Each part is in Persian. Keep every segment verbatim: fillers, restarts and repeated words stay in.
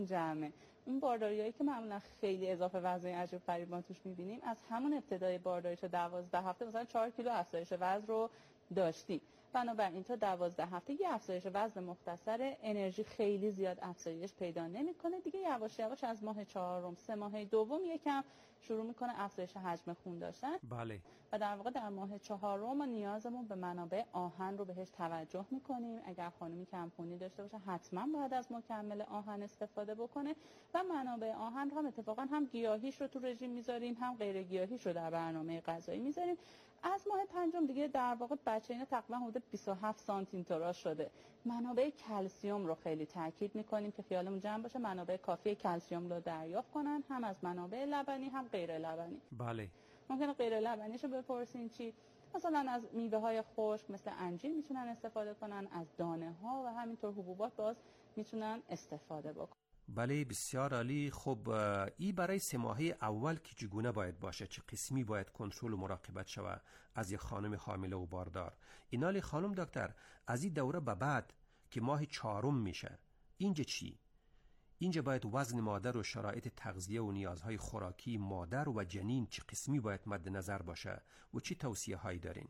جمعه. این بارداریایی که معمولا خیلی اضافه وزن عجیب غریب ما توش می‌بینیم، از همون ابتدای بارداری تا دوازده هفته مثلا چهار کیلو افزایش وزن رو داشتیم. بنابراین تا دوازده هفته یه افزایش وزن مختصر، انرژی خیلی زیاد افزایش پیدا نمی‌کنه دیگه. یواش یواش از ماه چهارم، سه ماه دوم یکم شروع می‌کنه افزایش حجم خون داشتن. بله. و در واقع در ماه چهارم ما نیازمون به منابع آهن رو بهش توجه می‌کنیم. اگر خانمی کم‌خونی داشته باشه حتما باید از مکمل آهن استفاده بکنه و منابع آهن رو هم اتفاقا هم گیاهیش رو تو رژیم می‌ذاریم، هم غیر گیاهیش رو در برنامه غذایی می‌ذاریم. از ماه پنجم دیگه در واقع بچه اینا تقریبا حدود بیست و هفت سانتی تراژ شده. منابع کلسیم رو خیلی تاکید می‌کنیم که خیالمون جمع باشه منابع کافی کلسیم رو دریافت کنن، هم از منابع لبنی هم غیر لبنی. بله. ممکنه غیر لبنیشو بپرسین چی؟ مثلا از میوه‌های خشک مثل انجیر میتونن استفاده کنن، از دانه‌ها و همینطور حبوبات باز میتونن استفاده بکنن. بله بسیار عالی. خب ای برای سه ماهه اول که چگونه باید باشه، چه قسمی باید کنترل و مراقبت شود از یک خانم حامله و باردار؟ اینالی خانم دکتر از این دوره به بعد که ماه چهارم میشه اینجا چی؟ اینجا باید وزن مادر و شرایط تغذیه و نیازهای خوراکی مادر و جنین چه قسمی باید مد نظر باشه و چی توصیه هایی دارین؟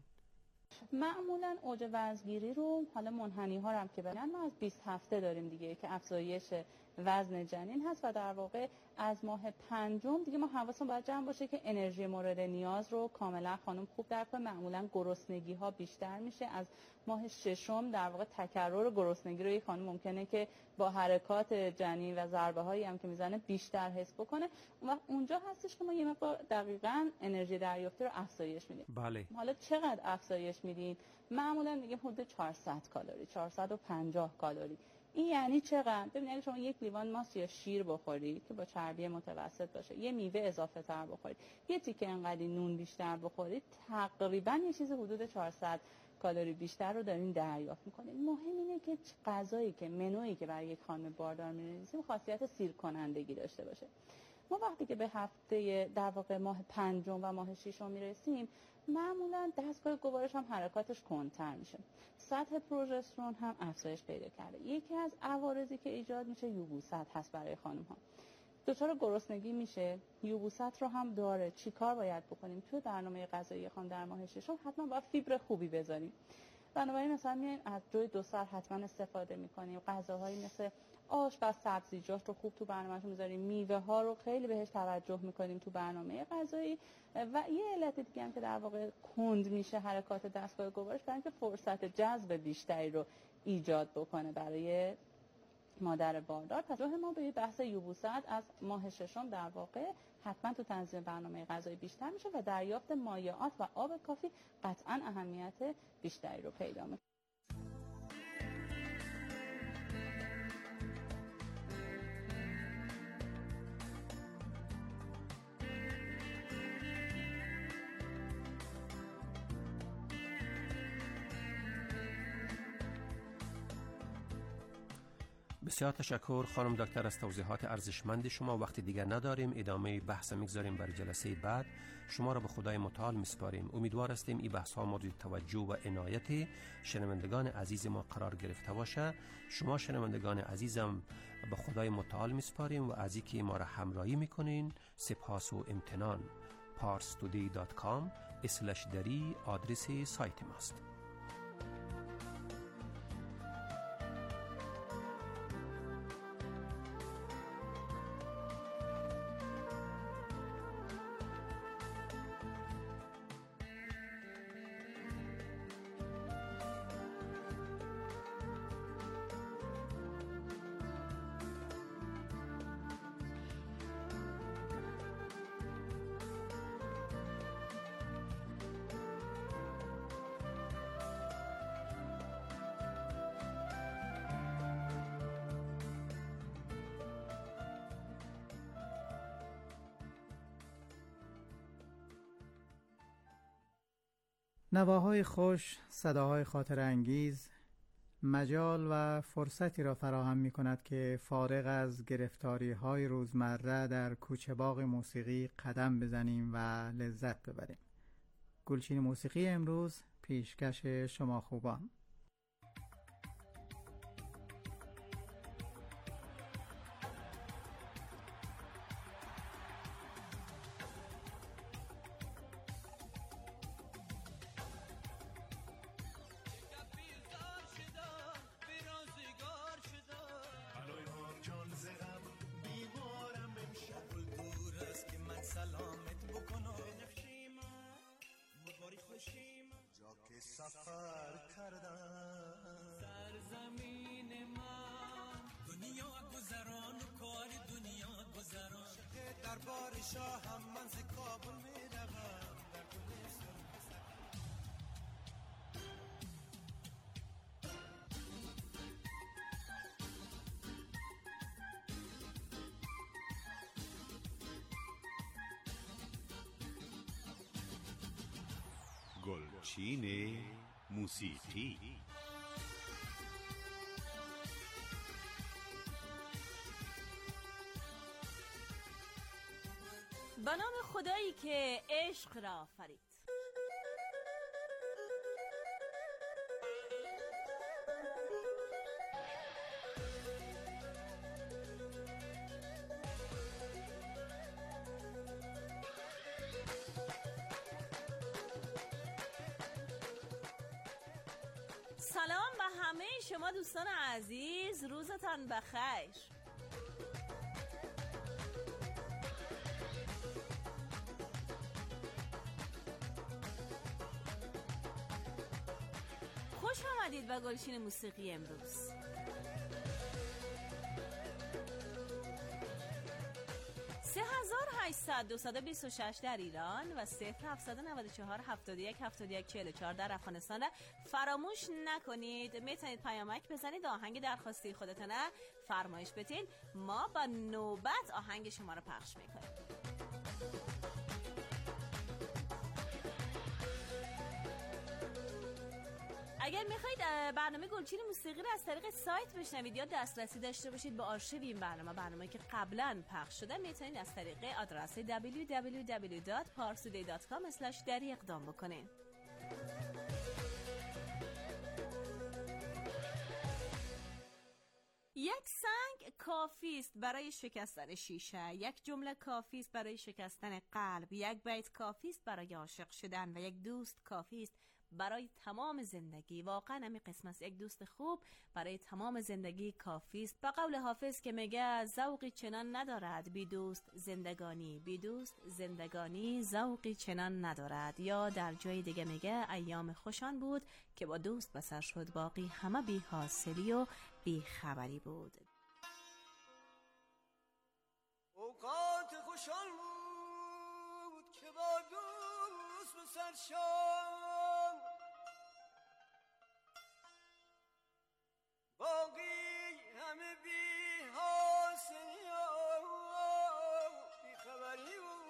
معمولا اوج وزنگیری رو حالا منحنی ها هم که بگن ما از بیست هفته داریم دیگه که افزایش وزن جنین هست و در واقع از ماه پنجم دیگه ما حواسمون باید جمع باشه که انرژی مورد نیاز رو کاملا خانم خوب درک کنه. معمولا گرسنگی ها بیشتر میشه. از ماه ششم در واقع تکرر گرسنگی رو یک خانم ممکنه که با حرکات جنین و ضربه هایی هم که میزنه بیشتر حس بکنه و اونجا هستش که ما یه مقدار دقیقاً انرژی دریافتی رو افزایش میدیم. بله. حالا چقدر افزایش میدین؟ معمولا میگیم حدود چهارصد کالری، چهارصد و پنجاه کالری. این یعنی چقدر؟ ببینید اگه شما یک لیوان ماست یا شیر بخورید که با چربی متوسط باشه، یه میوه اضافه تر بخورید، یه تیکه انقدی نون بیشتر بخورید، تقریبا یه چیز حدود چهارصد کالری بیشتر رو دارین دریافت میکنید. مهم اینه که غذایی که منویی که برای یک خانم باردار می‌نویسیم خاصیت سیر کنندگی داشته باشه. ما وقتی که به هفته در واقع ماه پنجم و ماه ششم میرسیم معمولا دستگاه گوارش هم حرکاتش کندتر میشه، سطح پروژسترون هم افزایش پیدا کرده. یکی از عوارضی که ایجاد میشه یبوست هست برای خانم ها. دچار گرسنگی میشه، یبوست رو هم داره. چی کار باید بکنیم؟ توی برنامه غذایی خانم در ماه ششم حتما باید فیبر خوبی بذاریم. بنابراین مثلا میایم از جوی دو سر حتما استفاده میکنیم. غذاهایی مثل آش و سبزیجات رو خوب تو برنامه‌مون میذاریم. میوه ها رو خیلی بهش توجه میکنیم تو برنامه غذایی. و یه علت دیگه هم که در واقع کند میشه حرکات دستگاه گوارش برای اینکه فرصت جذب بیشتری رو ایجاد بکنه برای مادر باردار. پس راه ما به بحث یبوست از ماه ششم در واقع حتما تو تنظیم برنامه غذایی بیشتر میشه و دریافت مایعات و آب کافی قطعا اهمیت بیشتری رو پیدا میکنه. بسیار تشکر خانم دکتر از توضیحات ارزشمند شما. وقت دیگر نداریم، ادامه بحث میگذاریم برای جلسه بعد. شما را به خدای متعال میسپاریم. امیدوار هستیم این بحث ها مورد توجه و عنایت شنوندگان عزیز ما قرار گرفته باشه. شما شنوندگان عزیزم به خدای متعال میسپاریم و از اینکه ما را همراهی میکنین سپاس و امتنان. پارس تودی دات کام اسلش دری آدرس سایت ماست. نواهای خوش، صداهای خاطر انگیز مجال و فرصتی را فراهم می کند که فارغ از گرفتاری های روزمره در کوچه باغ موسیقی قدم بزنیم و لذت ببریم. گلچین موسیقی امروز پیشکش شما خوبان. شاهم من ز کابل میروم در گلستان گلچین موسیقی. به نام خدایی که عشق را آفرید. سلام به همه شما دوستان عزیز، روزتان بخیر. خوش آمدید به گلچین موسیقی امروز. سه هزار و هشتصد دویست و بیست و شش در ایران و صفر هفتصد و نود و چهار هفتاد و یک هفتاد و یک چهل و چهار در افغانستان فراموش نکنید. میتونید پیامک بزنید، آهنگ درخواستی خودتونه فرمایش بدین، ما با نوبت آهنگ شما رو پخش میکنیم. اگر میخواید برنامه گلچین موسیقی رو از طریق سایت بشنوید یا دسترسی داشته باشید به آرشیو این برنامه برنامه‌ای که قبلا پخش شده، میتونید از طریق آدرس دبلیو دبلیو دبلیو دات پارسودی دات کام اسلش دری اقدام بکنید. یک سنگ کافی است برای شکستن شیشه، یک جمله کافی است برای شکستن قلب، یک بیت کافی است برای عاشق شدن و یک دوست کافی است برای تمام زندگی. واقعا همین قسمت یک دوست خوب برای تمام زندگی کافی است. به قول حافظ که میگه ذوقی چنان ندارد بی دوست زندگانی، بی دوست زندگانی ذوقی چنان ندارد. یا در جای دیگه میگه ایام خوشان بود که با دوست بسر شد، باقی همه بی حاصلی و بی خبری بود. اوقات خوشان بود که با دوست بسر شد، باقی همه بی حاصلی و بی خبری بود.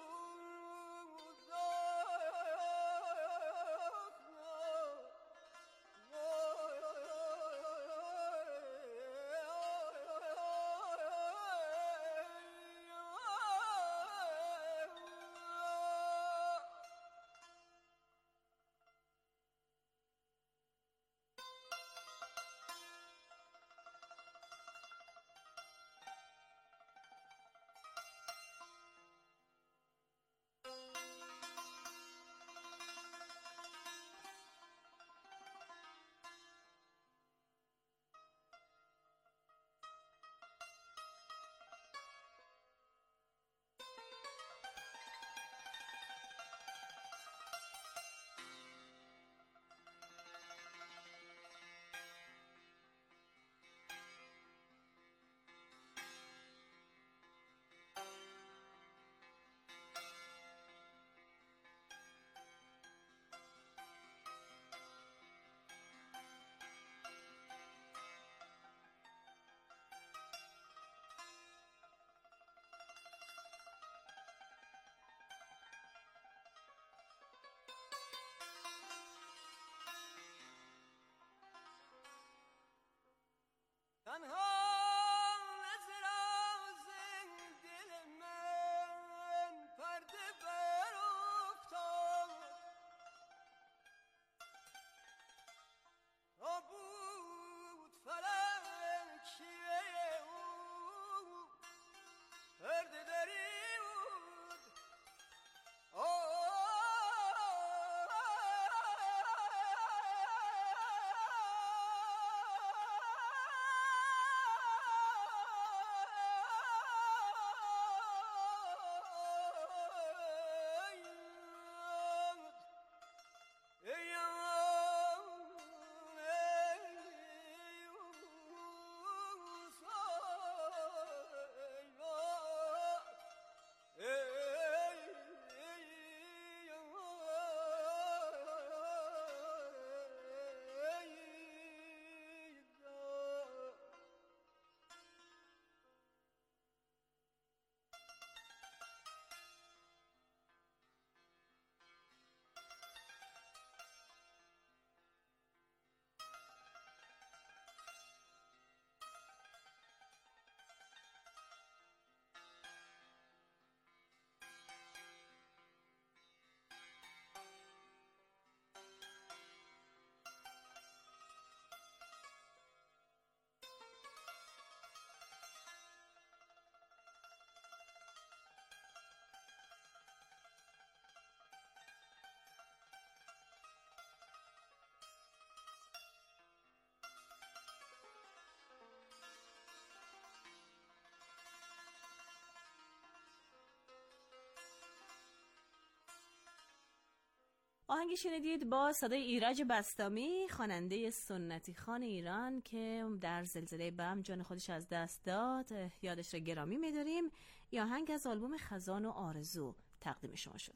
آهنگی شنیدید با صدای ایرج بستامی، خواننده سنتی خوان ایران که در زلزله بم جان خودش از دست داد. یادش را گرامی می‌داریم. این آهنگ از آلبوم خزان و آرزو تقدیم شما شد.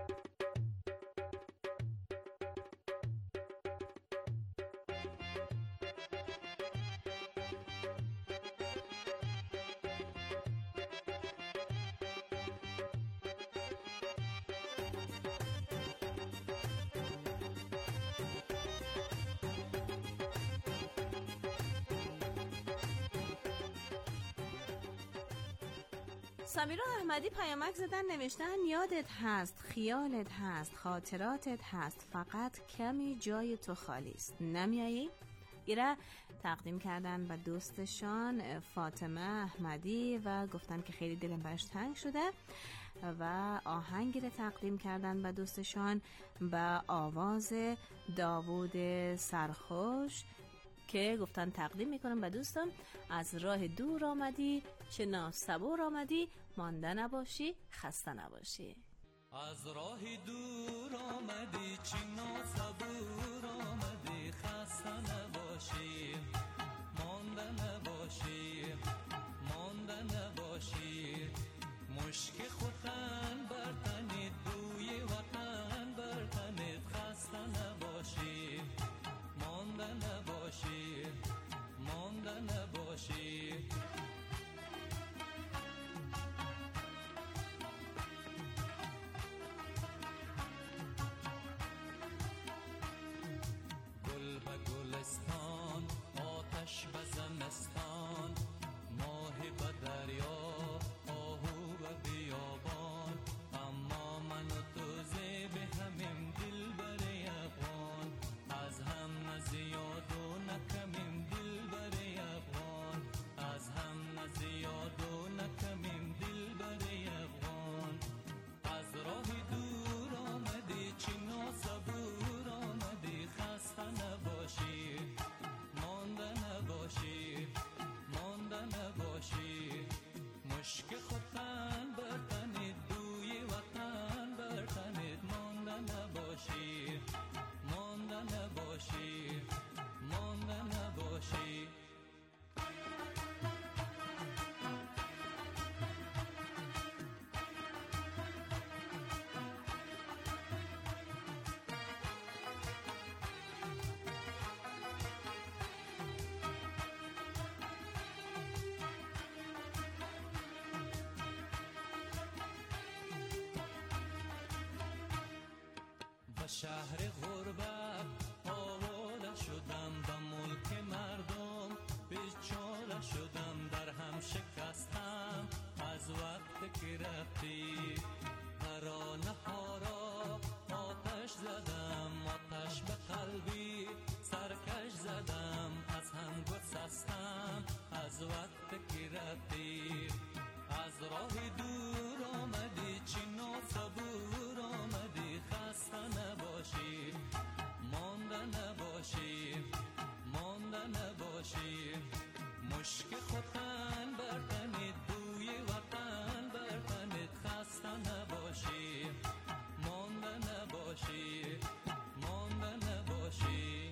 سمیرا احمدی پیامک زدن، نوشتن یادت هست، خیالت هست، خاطراتت هست، فقط کمی جای تو خالی است، نمیایی؟ ایره تقدیم کردن به دوستشان فاطمه احمدی و گفتن که خیلی دلم برش تنگ شده و آهنگی رو تقدیم کردن به دوستشان به آواز داوود سرخوش که گفتن تقدیم میکنم به دوستم. از راه دور آمدی چه ناصبور آمدی، مانده نباشی خسته نباشی. از راه دور آمدی چه ناصبور آمدی، خسته نباشی مانده نباشی مانده نباشی. مشک خوتن بر تنت، بوی وطن بر تنت، خسته نباشی مانده نباشی مانده نباشی. گل به گلستان، آتش به زمستان، ماه به دریا، آهو به بیابان، اما من و تو زیب همیم دل بر افغان، از هم نزیاد و نکمیم دل بر افغان، از هم نزیاد و نکمیم دل بر افغان. از راه دور آمدی چه ناصبور آمدی، خسته نباشی مانده نباشی مانده نباشی. مشک خوتن بر تنت، بوی وطن بر تنت، مانده نباشی مانده نباشی مانده نباشی. به شهر غربت آواره شدم، به ملک مردم بیچاره شدم، در هم شکستم از وقت که رفتی. ترانه ها را آتش زدم، آتش به قلبی سرکش زدم، از هم گسستم از وقت که رفتی. از راه دور آمدی چه ناصبور آمدی، خسته نباشی مانده نباشی مانده نباشی. مشک خوتن بر تنت، بوی وطن بر تنت، خسته نباشی مانده نباشی مانده نباشی.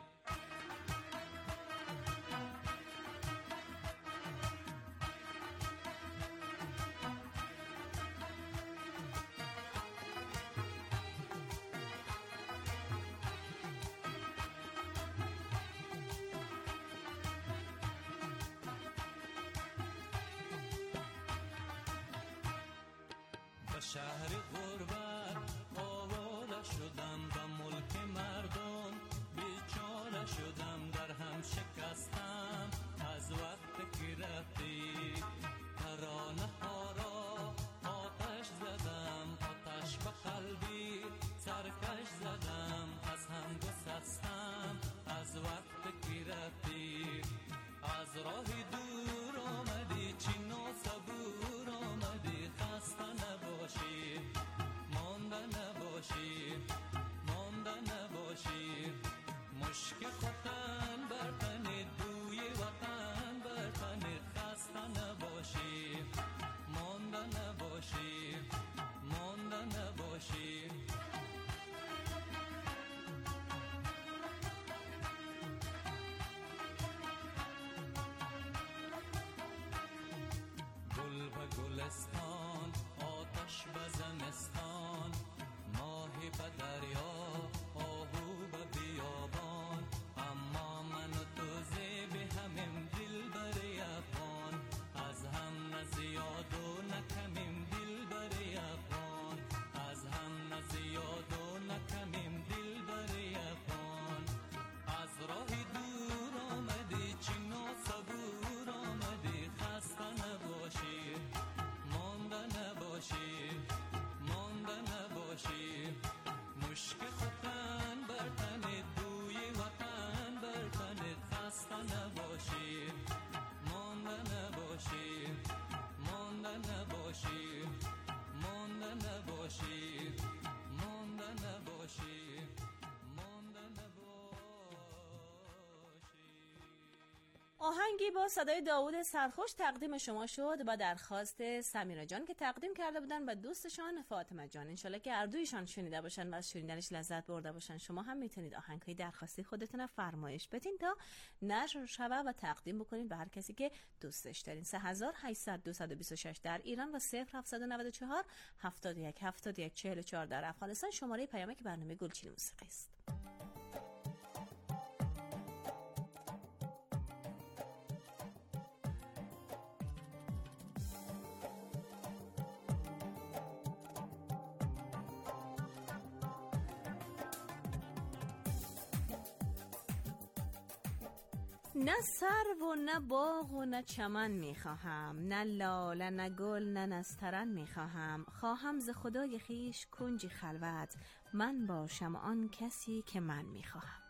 شهر غربت آواره شدم، به ملک مردم بیچاره شدم، در هم شکستم از وقت که رفتی. ترانه ها را آتش زدم، آتش به قلبی سرکش زدم، از هم گسستم از وقت که رفتی. از راه دور آمدی چه ناصبور آمدی، خسته نباشی گلستان، آتش به زمستان، ماهی به دریا، آهو به بیابان، اما من و تو زیبی همیم دل بر یفان، از هم نه زیاد و نه کمیم دل بر یفان، از هم نه زیاد و نه کمیم دل بر یفان. از راهی دور آمدی چینا صبور آمدی، خسته نباشی مانده نباشی مانده نباشی، مشک خوتن بر تنت بوی وطن بر تنت، خسته نباشی مانده نباشی مانده نباشی مانده نباشی مانده نباشی مانده نباشی. آهنگی با صدای داوود سرخوش تقدیم شما شد با درخواست سمیرا جان که تقدیم کرده بودن به دوستشان فاطمه جان. انشالله که هر دویشان شنیده باشن و از شنیدنش لذت برده باشن. شما هم میتونید آهنگ‌های درخواستی خودتون رو فرمایش بدین تا نشر شوه و تقدیم بکنید به هر کسی که دوستش دارین. سه هزار و هشتصد و بیست و شش در ایران و صفر هفتصد و نود و چهار هفتاد و یک هفتاد و یک چهل و چهار در افغانستان شماره پیامک برنامه گلچین موسیقی است. نه سرو و نه باغ و نه چمن میخواهم، نه لاله نه گل نه نسترن میخواهم، خواهم ز خدای خیش کنجی خلوت، من باشم آن کسی که من میخواهم.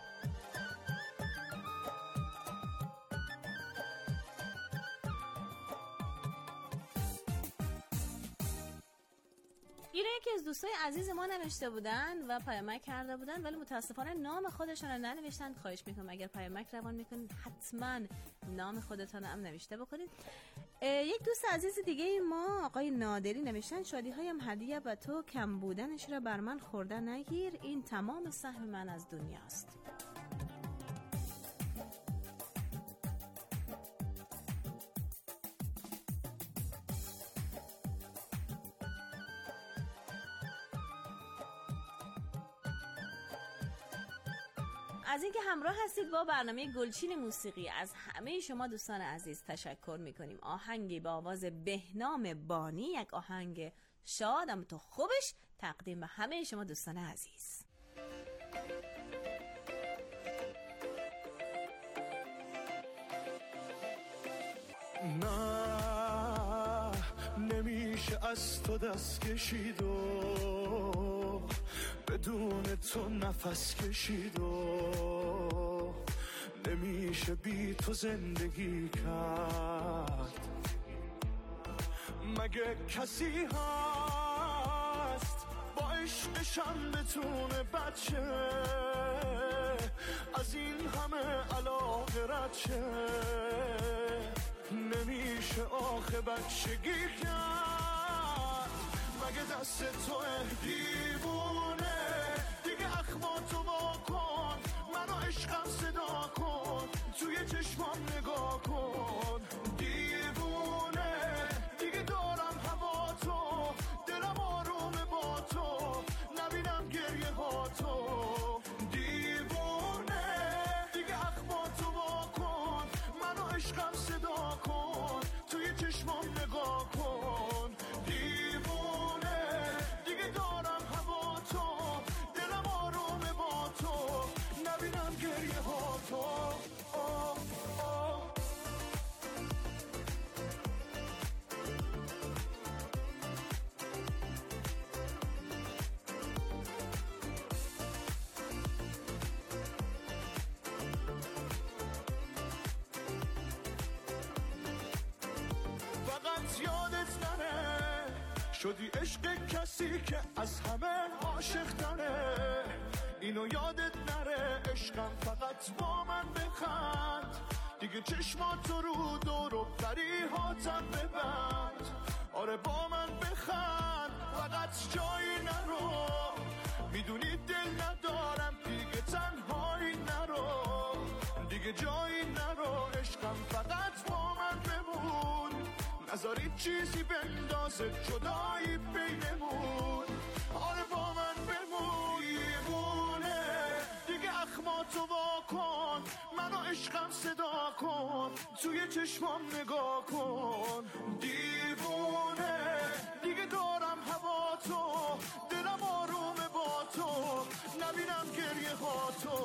اینه یکی از دوستای عزیز ما نوشته بودن و پیامک کرده بودن ولی متاسفانه نام خودشون رو ننوشتن. خواهش میکنم اگر پیامک روان میکنید حتما نام خودتون هم نوشته بکنید. یک دوست عزیز دیگه ما آقای نادری نوشتن شادی هایم هدیه به تو، کم بودنش را بر من خورده نگیر، این تمام سهم من از دنیاست. از اینکه همراه هستید با برنامه گلچین موسیقی از همه شما دوستان عزیز تشکر میکنیم. آهنگی با آواز بهنام بانی، یک آهنگ شادم تو خوبش، تقدیم به همه شما دوستان عزیز. نه نمیشه از تو دست کشید و بدون تو نفس کشید و نمیشه بی تو زندگی کرد. مگه کسی هست با عشقشم بتونه بچه از این همه علاقه رد شه؟ نمیشه آخه بچگی کرد. مگه دست تو دیوونه دیگه اخماتو وا کن، منو عشقم صدا کن، توی چشمام نگاه کن. دیوونه دیگه دارم هوا تو، دلم آرومه با تو، نبینم گریه ها تو. دیوونه دیگه اخماتو وا کن، منو عشقم صدا کن، توی چشمام نگاه کن. دیوونه دیگه دارم هوا تو، دلم آرومه با تو، نبینم گریه ها تو. آه آه. فقط یادت نره شدی عشق کسی که از همه عاشق تره. اینو یادت نره عشقم فقط با من بخند، دیگه چشماتو رو دور و پریهاتم ببند. آره با من بخند فقط جایی نرو، میدونی دل ندارم دیگه تنهایی نرو، دیگه جایی نرو عشقم فقط با من بمون. نه نذاری چیزی بندازه جدایی بینمون. آره با من بمون دیوونه دیگه، اخماتو وا کن، منو عشقم صدا کن، توی چشمام نگاه کن. دیوونه دیگه دارم هوا تو، دلم آرومه با تو، نبینم گریه ها تو.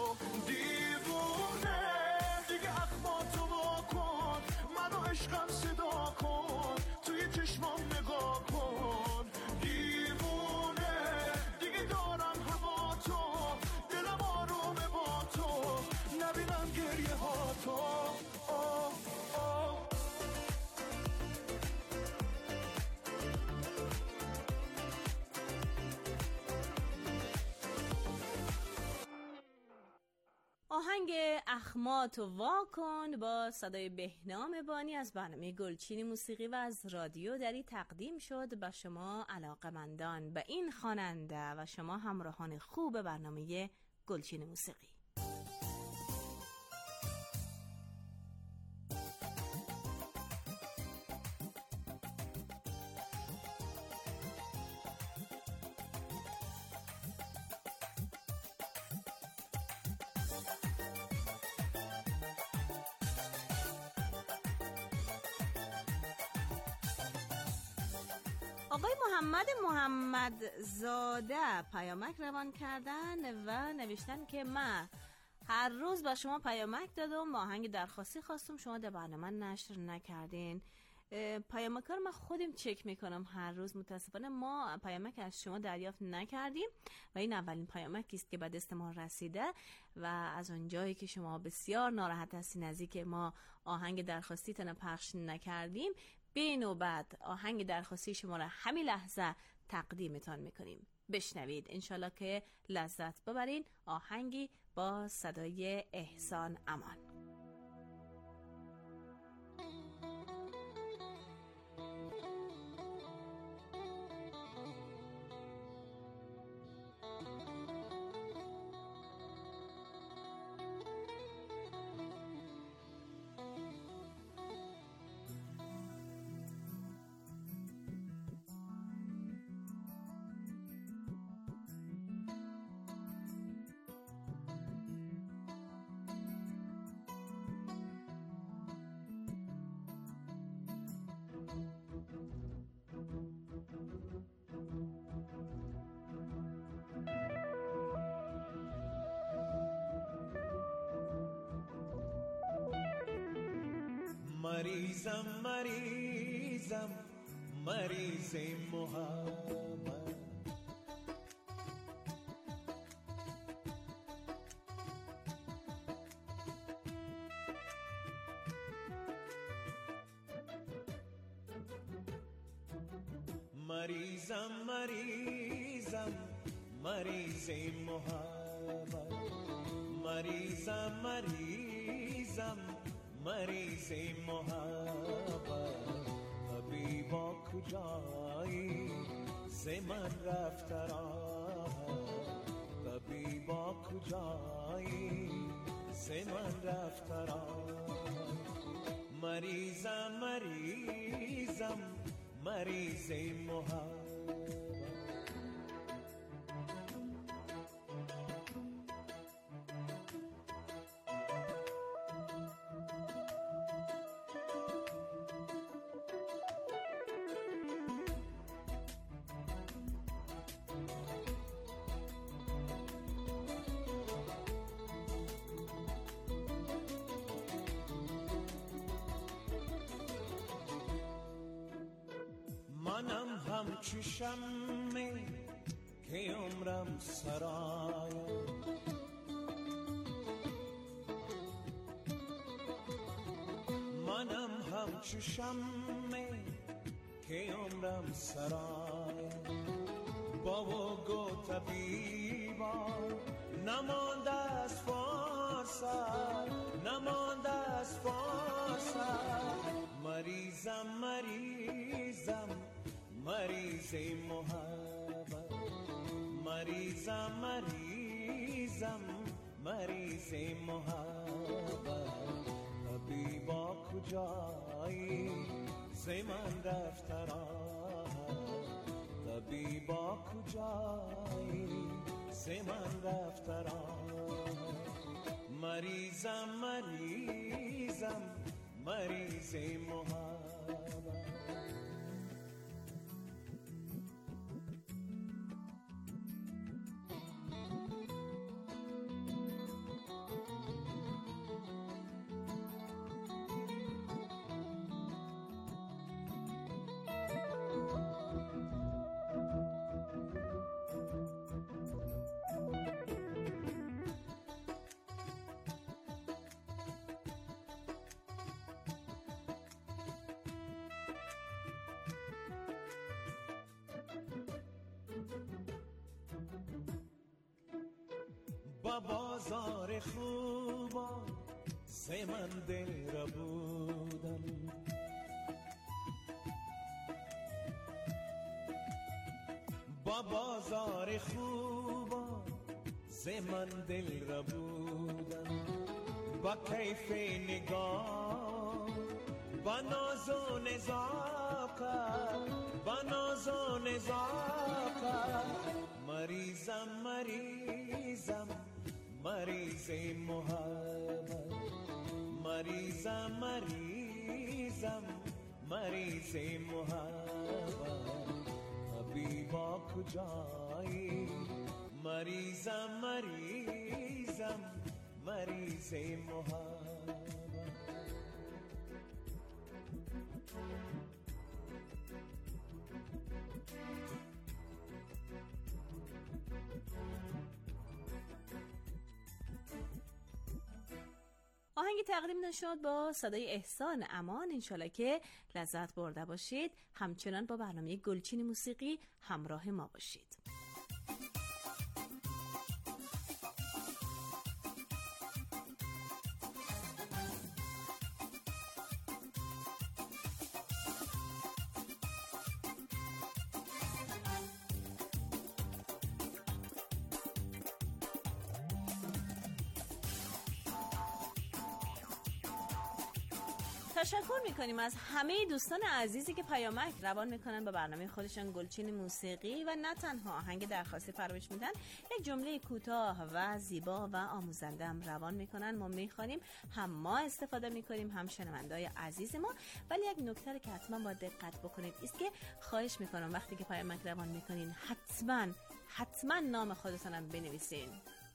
دیوونه دیگه اخماتو وا کن، منو عشقم صدا کن، توی چشمام نگاه کن. دیوونه دیگه دارم هوا تو، دلم آرومه با تو، نبینم گریه ها تو. آه آه. آهنگ اخماتو وا کن با صدای بهنام بانی از برنامه گلچین موسیقی و از رادیو دری تقدیم شد به شما علاقمندان به این خواننده و شما همراهان خوب برنامه گلچین موسیقی. آقای محمد محمد زاده پیامک روان کردن و نوشتن که من هر روز با شما پیامک دادم، با آهنگ درخواستی خواستم، شما در برنامه نشر نکردین. پیامک رو من خودم چک میکنم هر روز. متاسفانه ما پیامک از شما دریافت نکردیم و این اولین پیامکی است که به دست ما رسیده و از اونجایی که شما بسیار ناراحت هستین از اینکه ما آهنگ درخواستیتون پخش نکردیم، به نوبت آهنگ درخواستی شما را همین لحظه تقدیمتان میکنیم. بشنوید، انشالله که لذت ببرین. آهنگی با صدای احسان امان. مریضم مریضم مریض محبت، مریضم مریضم مریض محبت، مریضم مریضم مریض محبت. طبیبا کجایی ز من رفت راحت، طبیبا کجایی ز من رفت راحت. مریضم مریضم مریض محبت. منم همچو شمع که عمرم سرایم، منم همچو شمع که عمرم سرایم. بابا گو طبیبا نمانده از فرصت، نمانده از فرصت. مریضم مریضم مریض محبت، مریضم مریضم مریض محبت. طبیبا کجایی زمان رفتران طبیبا کجایی زمان رفتران مریضم مریضم مریض محبت با بازار خوبا سه من دل را بودم با بازار خوبا سه من دل را بودم با کیف نگاه با ناز و نزاکت با ناز و نزاکت مریضم مریضم مریض محبت مریضم مریضم مریض محبت طبیبا کجایی مریضم مریضم مریض محبت آهنگی تقدیم شد با صدای احسان امان. انشالله که لذت برده باشید. همچنان با برنامه گلچین موسیقی همراه ما باشید. تشکر میکنیم از همه دوستان عزیزی که پیامک روان میکنن با برنامه خودشان گلچین موسیقی و نه تنها آهنگ درخواستی فراموش میدن، یک جمله کوتاه و زیبا و آموزنده هم روان میکنن. ما میخوانیم، هم ما استفاده میکنیم، هم شنونده‌های عزیز ما. ولی یک نکته که حتما با دقت بکنید است که خواهش میکنم وقتی که پیامک روان میکنین حتما حتما نام خودتون هم بنویسین.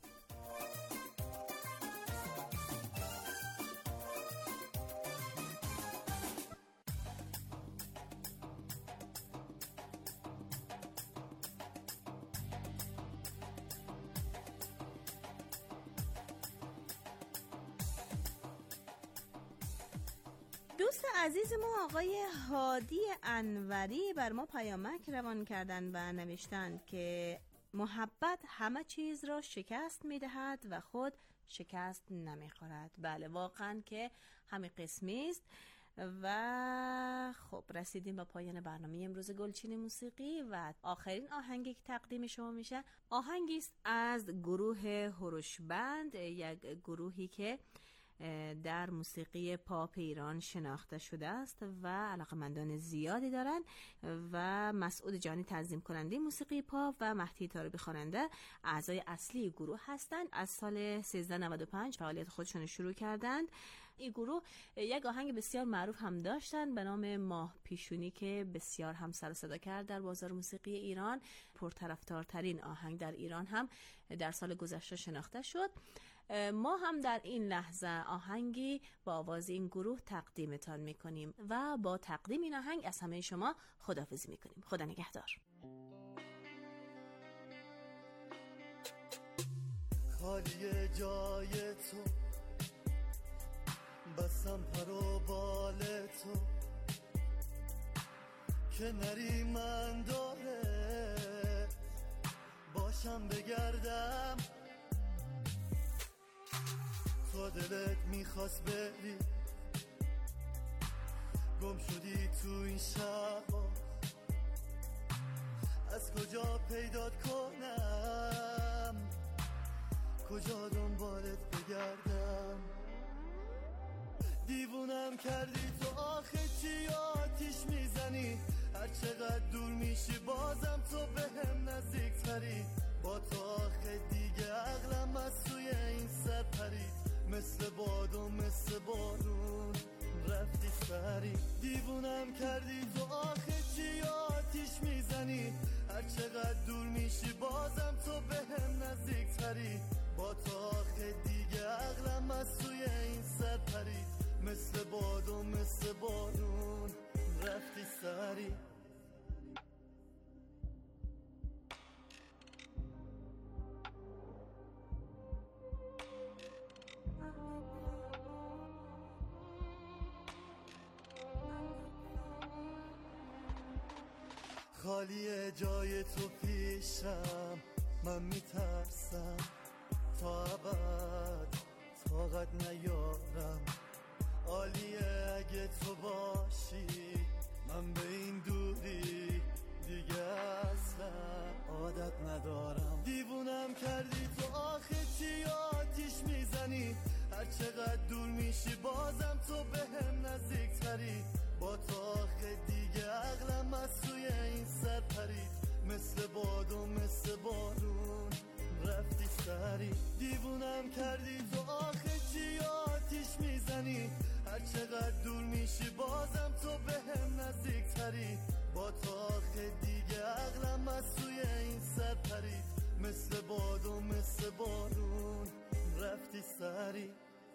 دوست عزیز ما آقای هادی انوری بر ما پیامک روان کردند و نوشتند که محبت همه چیز را شکست می‌دهد و خود شکست نمی‌خورد. بله واقعاً که همین قسمی است. و خب رسیدیم به پایان برنامه امروز گلچین موسیقی و آخرین آهنگی که تقدیم شما میشه آهنگی است از گروه هوروش بند، یک گروهی که در موسیقی پاپ ایران شناخته شده است و علاقمندان زیادی دارند و مسعود جانی تنظیم کننده موسیقی پاپ و مهدی طاربی خواننده اعضای اصلی گروه هستند. از سال سیزده نود و پنج فعالیت خودشون شروع کردند. این گروه یک آهنگ بسیار معروف هم داشتند به نام ماه پیشونی که بسیار هم سر و صدا کرد در بازار موسیقی ایران. پرطرفدارترین آهنگ در ایران هم در سال گذشته شناخته شد. ما هم در این لحظه آهنگی با آواز این گروه تقدیمتان میکنیم و با تقدیم این آهنگ از همه شما خداحافظی میکنیم. خدا نگهدار. خالی جای تو بسم پر و بال تو که نری من داره باشم بگردم تو دلت میخواست بری گم شدی تو این شب از کجا پیدات کنم کجا دنبالت بگردم دیوونم کردی تو آخه چی یاد آتیش میزنی، هر چقدر دور میشی بازم تو به هم نزدیک تری. با تو آخه دیگه عقلم از توی این سر پرید، مثل باد و مثل بارون رفتی سری. دیوونم کردی تو آخه چی آتیش میزنی، هر چقدر دور میشی بازم تو به هم نزدیک تری. با تو آخه دیگه عقلم از توی این سر پرید، مثل باد و مثل بارون رفتی سری. خالیه جای تو پیشم، من میترسم تا ابد طاقت نیارم. عالیه اگه تو باشی، من به این دوری دیگه اصلا عادت ندارم. دیوونم کردی تو آخه چی آتیش میزنی، هر چقدر دور میشی بازم تو به هم نزدیک تری. با تو آخه دیگه عقلم از توی این سر پرید، مثل باد و مثل بارون رفتی سری. دیوونم کردی تو آخه چی آتیش میزنی، هر چقدر دور میشی بازم تو به هم نزدیک تری. با تو آخه دیگه عقلم از توی این سر پرید، مثل باد و مثل بارون رفتی سری.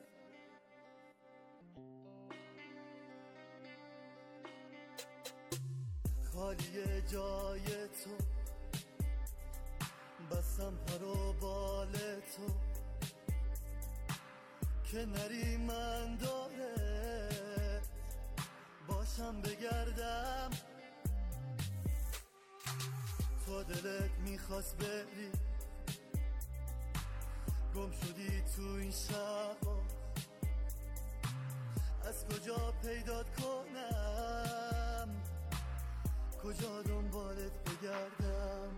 خالیه جای تو، بسم پر و بال تو، که نری من داره باشم بگردم. تو دلت میخواست بری، گم شدی تو این شبا، از کجا پیدات کنم، کجا دنبالت بگردم.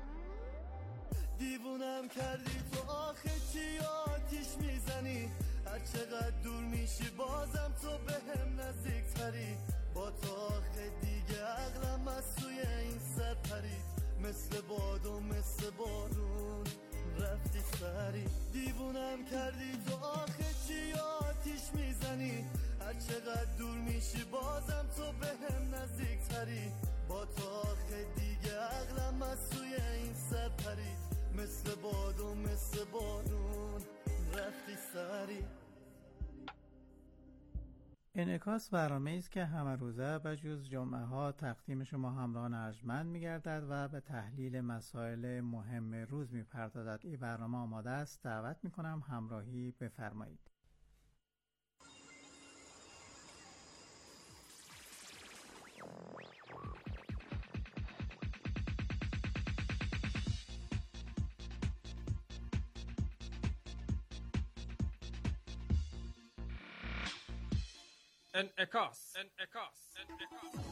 دیوونم کردی تو آخه چی آتیش میزنی، هر چقدر دور میشی بازم تو به هم نزدیک تری. با تو آخه دیگه عقلم از توی این سر پرید، مثل باد و مثل بارون رفتی سری. دیوونم کردی تو آخه چی آتیش میزنی، هر چقدر دور میشی بازم تو به هم نزدیک تری. با تو آخه دیگه عقلم از توی این سر پرید، مثل باد و مثل بارون رفتی سری. انعکاس برنامه‌ای است که همه روزه به جز جمعه ها تقدیم شما همراهان ارجمند می‌گردد و به تحلیل مسائل مهم روز می‌پردازد. این برنامه آماده است. دعوت می‌کنم همراهی بفرمایید. انعکاس انعکاس انعکاس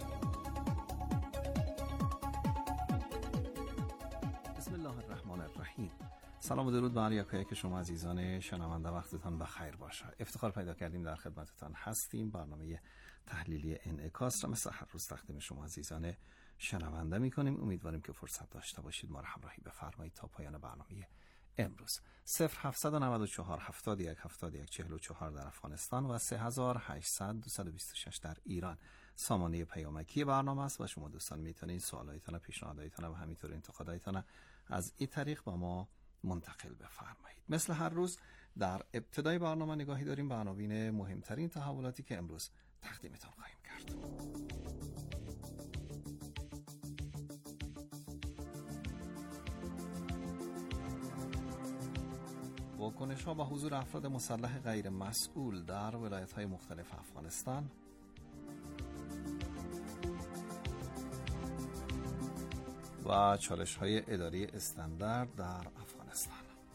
بسم الله الرحمن الرحیم. سلام و درود بر یکایک شما عزیزان شنونده، وقتتان بخیر باشه. افتخار پیدا کردیم در خدمتتان هستیم. برنامه تحلیلی انعکاس را مثل هر روز تقدیم شما عزیزان شنونده می‌کنیم. امیدواریم که فرصت داشته باشید ما را همراهی بفرمایید تا پایان برنامه امروز. صفر هفتصد و نود و چهار هفتاد و یک هفتاد و یک چهل و چهار در افغانستان و سه هزار و هشتصد دویست و بیست و شش در ایران سامانه پیامکی برنامه است و شما دوستان میتونید سوالایتان، پیشنهاداتتان و همینطور انتقاداتتان از این طریق با ما منتقل بفرمایید. مثل هر روز در ابتدای برنامه نگاهی داریم به عناوین مهمترین تحولاتی که امروز تقدیمتان خواهیم کرد. واکنش‌ها با حضور افراد مسلح غیر مسئول در ولایت‌های مختلف افغانستان، و چالش‌های اداری استاندارد در افغانستان.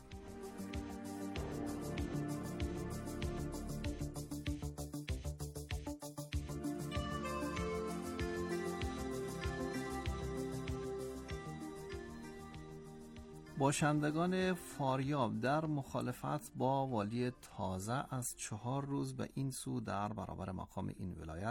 باشندگان فاریاب در مخالفت با والی تازه از چهار روز به این سو در برابر مقام این ولایت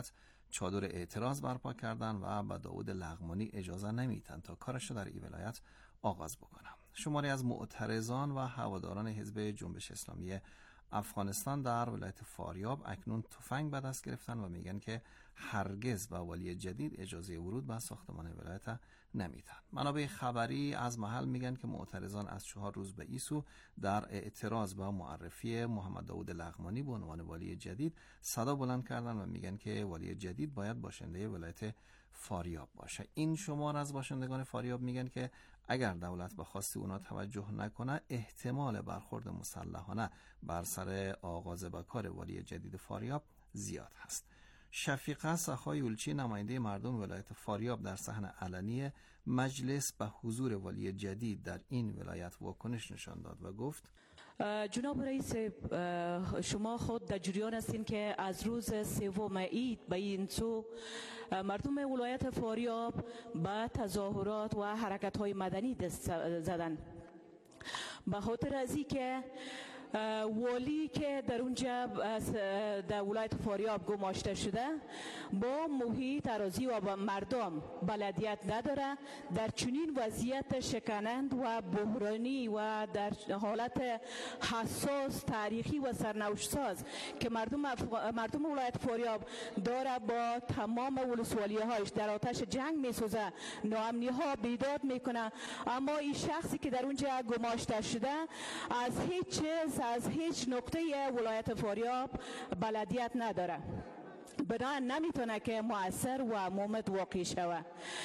چادر اعتراض برپا کردن و به داود لغمانی اجازه نمیدن تا کارش در این ولایت آغاز بکنه. شماری از معترضان و هواداران حزب جنبش اسلامی افغانستان در ولایت فاریاب اکنون تفنگ به دست گرفتن و میگن که هرگز به والی جدید اجازه ورود به ساختمان ولایت نمیدن. منابع خبری از محل میگن که معترضان از چهار روز به ایسو در اعتراض به معرفی محمد داود لغمانی به عنوان والی جدید صدا بلند کردن و میگن که والی جدید باید باشنده ولایت فاریاب باشه. این شمار از باشندگان فاریاب میگن که اگر دولت به خواست اونا توجه نکنه احتمال برخورد مسلحانه بر سر آغاز به کار والی جدید فاریاب زیاد هست. شفیقه سخایولچی نماینده مردم ولایت فاریاب در صحن علنی مجلس به حضور والی جدید در این ولایت واکنش نشان داد و گفت جناب رئیس، شما خود در جریان هستین که از روز سوم عید به این سو مردم ولایت فاریاب به تظاهرات و حرکت‌های مدنی دست زدن به خاطر از اینکه والی که در اونجا در ولایت فاریاب گماشته شده با محیط اراضی و با مردم بلدیت نداره، در چنین وضعیت شکنند و بحرانی و در حالت حساس تاریخی و سرنوشت ساز که مردم مردم ولایت فاریاب داره با تمام ولسوالی هایش در آتش جنگ میسوزه، ناامنی ها بیداد میکنه، اما این شخصی که در اونجا گماشته شده از هیچ چیز از هیچ نقطه ولایت فاریاب بلدیت نداره، بنابراین نمیتونه که مؤثر و مومد واقع شود.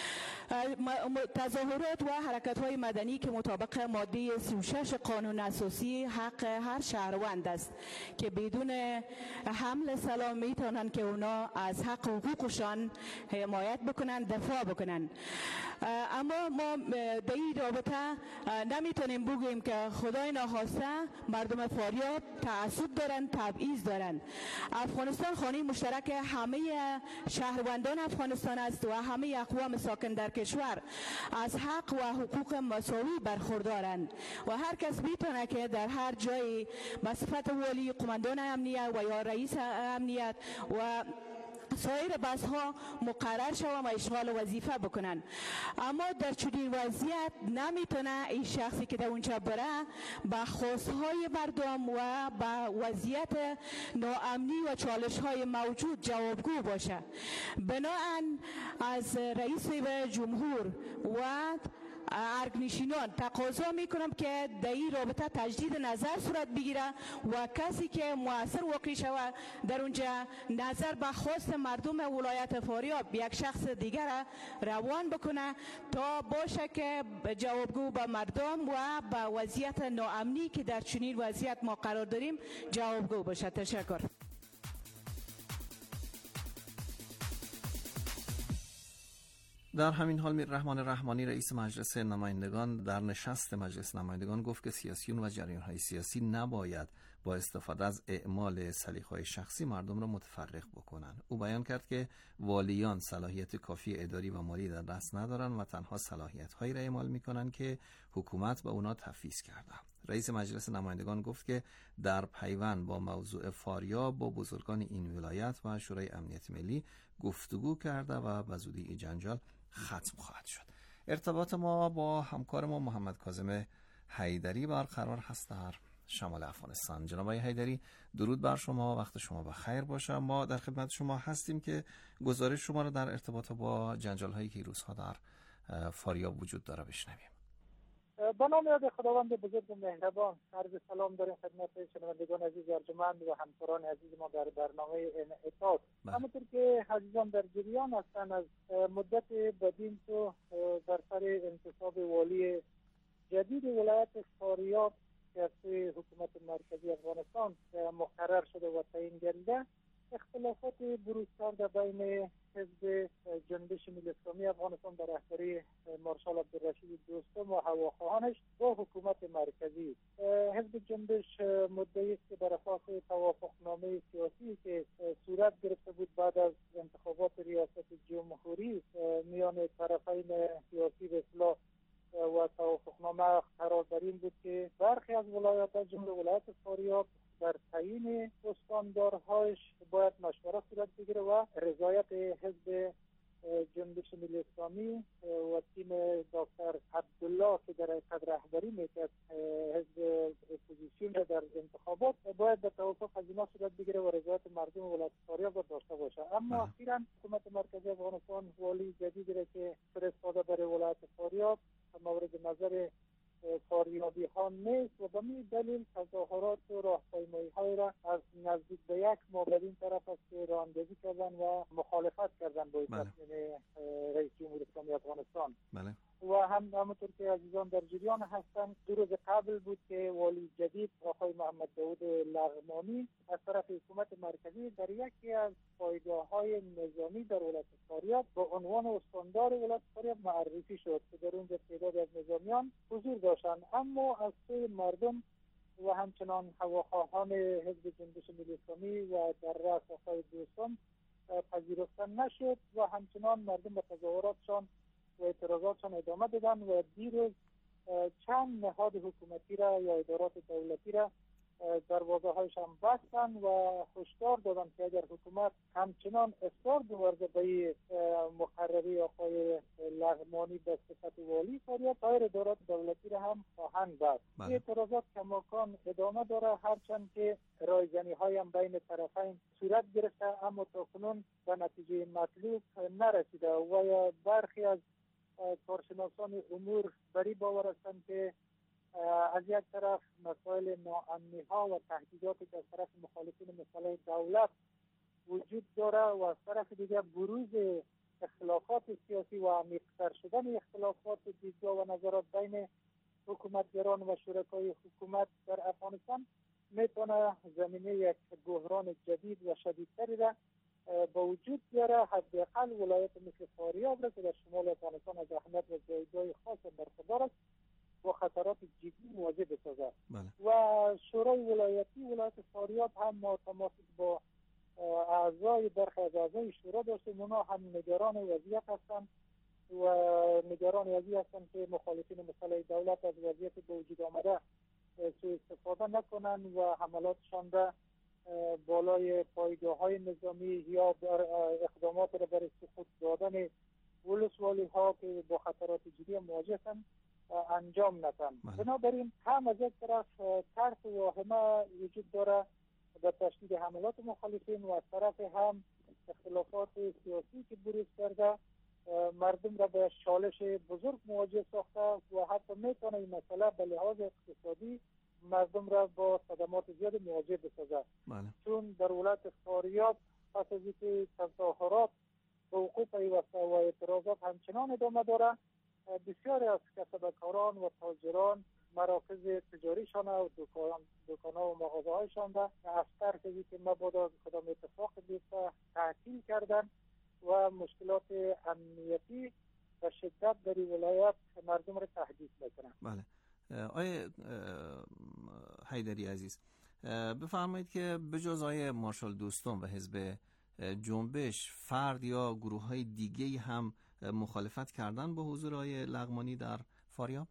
تظاهرات و حرکت های مدنی که مطابق ماده سی و شش قانون اساسی حق هر شهروند است که بدون حمل سلاح میتونن که اونا از حق حقوقشان حمایت بکنن، دفاع بکنن. اما ما در این رابطه نمیتونیم بگوییم که خدای ناخواسته مردم فاریاب تعصب دارن، تبعیض دارن. افغانستان خانه مشترک همه شهروندان افغانستان است و همه اقوام ساکن در کشور از حق و حقوق مساوی برخوردارند و هر کس میتونه که در هر جایی به صفت والی، قماندان امنیت و یا رئیس امنیت و سایر بحث ها مقرر شوند و اشغال وظیفه بکنن. اما در چنین وضعیت نمیتونه این شخصی که در اونجا بره به خواستهای مردم و به وضعیت ناامنی و چالش های موجود جوابگو باشه. بنابراین از رئیس جمهور و ارگنشینان تقاضا میکنم که در این رابطه تجدید نظر صورت بگیره و کسی که مؤثر واقع شود در اونجا نظر به خواست مردم ولایت فاریاب یک شخص دیگر روان بکنه تا باشه که جوابگو به مردم و به وضعیت ناامنی که در چنین وضعیت ما قرار داریم جوابگو باشه. تشکر. در همین حال میر رحمان رحمانی رئیس مجلس نمایندگان در نشست مجلس نمایندگان گفت که سیاسیون و جریان‌های سیاسی نباید با استفاده از اعمال سلیقه‌های شخصی مردم را متفرق بکنند. او بیان کرد که والیان صلاحیت کافی اداری و مالی در دست ندارند و تنها صلاحیت‌هایی را اعمال می‌کنند که حکومت به اونا تفویض کرده. رئیس مجلس نمایندگان گفت که در پیوند با موضوع فاریاب با بزرگان این ولایت و شورای امنیت ملی گفتگو کرده و به زودی این جنجال ختم خواهد شد. ارتباط ما با همکار ما محمد کاظم حیدری برقرار هست در شمال افغانستان. جناب آقای حیدری، درود بر شما، وقت شما بخیر باشه. ما در خدمت شما هستیم که گزارش شما را در ارتباط با جنجال هایی که روزها در فاریاب وجود داره بشنویم. به نام یاد خداوند بزرگ و مهربان، عرض سلام داریم خدمت شنوندگان عزیز ارجمند و همکاران عزیز ما در برنامه انعکاس. همونطور که عزیزان در جریان هستند، از مدت بدین تو بر سر انتصاب والی جدید ولایت فاریاب که از حکومت مرکزی افغانستان مقرر شده و تعیین گردیده، اختلافات بروز کرده بین حزب جنبش ملی اسلامی افغانستان در رهبری مارشال عبدالرشید دوستم و هواخواهانش با حکومت مرکزی. حزب جنبش مدعی است که بر اساس توافقنامه سیاسی که صورت گرفته بود بعد از انتخابات ریاست جمهوری میان طرفین سیاسی به اصطلاح و توافقنامه قرار بر این بود که برخی از ولایات از جمله ولایت فاریاب در تعیین استاندارهایش باید مشورت صورت بگیره و رضایت حزب جنبش ملی اسلامی و تیم دکتر عبدالله که در حقیقت رهبری میکرد حزب اپوزیسیون در انتخابات باید به توافق از اینا صورت بگیره و رضایت مردم ولایت فاریاب را داشته باشه. اما اخیراً حکومت مرکزی افغانستان والی جدیدی را که فرستاده برای ولایت فاریاب مورد نظر فاریابی ها نیست و به این دلیل تظاهرات و راهپیمایی های را از نزدیک به یک ماه به این طرف است که راهاندازی کردن و مخالفت کردن با تصمیم رئیس جمهوری اسلامی افغانستان. بله. و هم همونطور که عزیزان در جریان هستند دو روز قبل بود که والی جدید آقای محمد داود لغمانی از طرف حکومت مرکزی در یکی از پایگاه‌های نظامی در ولایت فاریاب با عنوان استاندار ولایت فاریاب معرفی شد که در اونجا تعدادی از نظامیان حضور داشتند، اما از سوی مردم و همچنان هواخواهان حزب جنبش ملی اسلامی و در رأس آقای دوستان پذیرفته نشد و همچنان مردم به تظاهراتشان و اعتراضاتشان ادامه دادن و دیروز چند نهاد حکومتی را یا ادارات دولتی را دروازه هایشان بستن و هشدار دادن که اگر حکومت همچنان اصرار بورزه به مقرری آقای لغمانی به صفت والی فاریاب سایر ادارات دولتی را هم خواهند بست. این اعتراضات کماکان ادامه داره، هرچند که رایزنی های هم بین طرفین صورت گرفته اما تاکنون به نتیجه مطلوب نرسیده و برخی از کارشناسان امور بری باور هستند که از یک طرف مسائل ناامنی ها و تهدیداتی که از طرف مخالفین مسئله دولت وجود داره و از طرف دیگر بروز اختلافات سیاسی و عمیق‌تر شدن اختلافات دیدگاه و نظرات بین حکومتگران و شرکای حکومت در افغانستان میتونه زمینه یک بحران جدید و شدیدتری را با وجود بیاره. حداقل ولایت مثل فاریاب را که در شمال افغانستان از اهمیت و جایگاه خاص برخوردار است با خطرات جدی مواجه بسازد. و شورای ولایتی ولایت فاریاب هم متماسک با اعضای برخی از اعضای شورا داشتیم، اونا هم نگران وضعیت هستند و نگران وضعیت هستند که مخالفین مسئله دولت از وضعیت به وجود آمده سوء استفاده نکنند و حملاتشان را بالای پایگاه های نظامی یا بر اقدامات را برای سقوط دادن ولسوالی ها که با خطرات جدی مواجه هستند انجام ندن. بنابراین هم از یک طرف ترس و واهمه وجود داره به تشدید حملات مخالفین و از طرف هم اختلافات سیاسی که بروز کرده مردم را به چالش بزرگ مواجه ساخته و حتی میتونه این مسئله به لحاظ اقتصادی مردم را با صدمات زیاد مواجه بسازد. چون در ولایت فاریاب پس از اینکه تظاهرات به وقوع پیوسته و اعتراضات همچنان ادامه داره، بسیاری از کسبکاران و تاجران مراکز تجاریشان و دکان دکان‌ها و مغازه‌هایشان را از ترس از اینکه مبادا کدام اتفاق بیفته تعطیل کردن و مشکلات امنیتی و شدت در ولایت مردم را تهدید میکنند. بله. آقای حیدری عزیز بفرمایید که بجز آقای مارشال دوستان و حزب جنبش فرد یا گروه های دیگه هم مخالفت کردن با حضور آقای لغمانی در فاریاب؟